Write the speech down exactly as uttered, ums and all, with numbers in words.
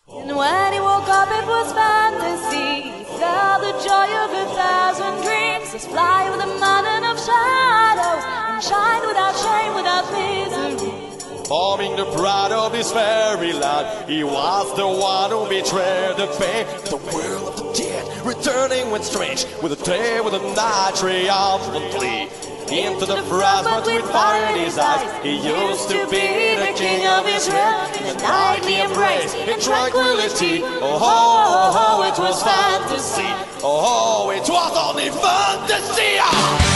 And when he woke up it was fantasy. He felt the joy of a thousand dreams. Just fly with a mountain of shadows and shine without shame, without misery. Forming the pride of this fairyland, he was the one who betrayed the pain. The world of the dead, returning when strange, with a day, with a night, triumphantly into the frostbite with fire in his eyes. He used to be the king of Israel, in a nightly embrace, in tranquility. Oh, oh, oh, it was fantasy. Oh, it was only fantasy.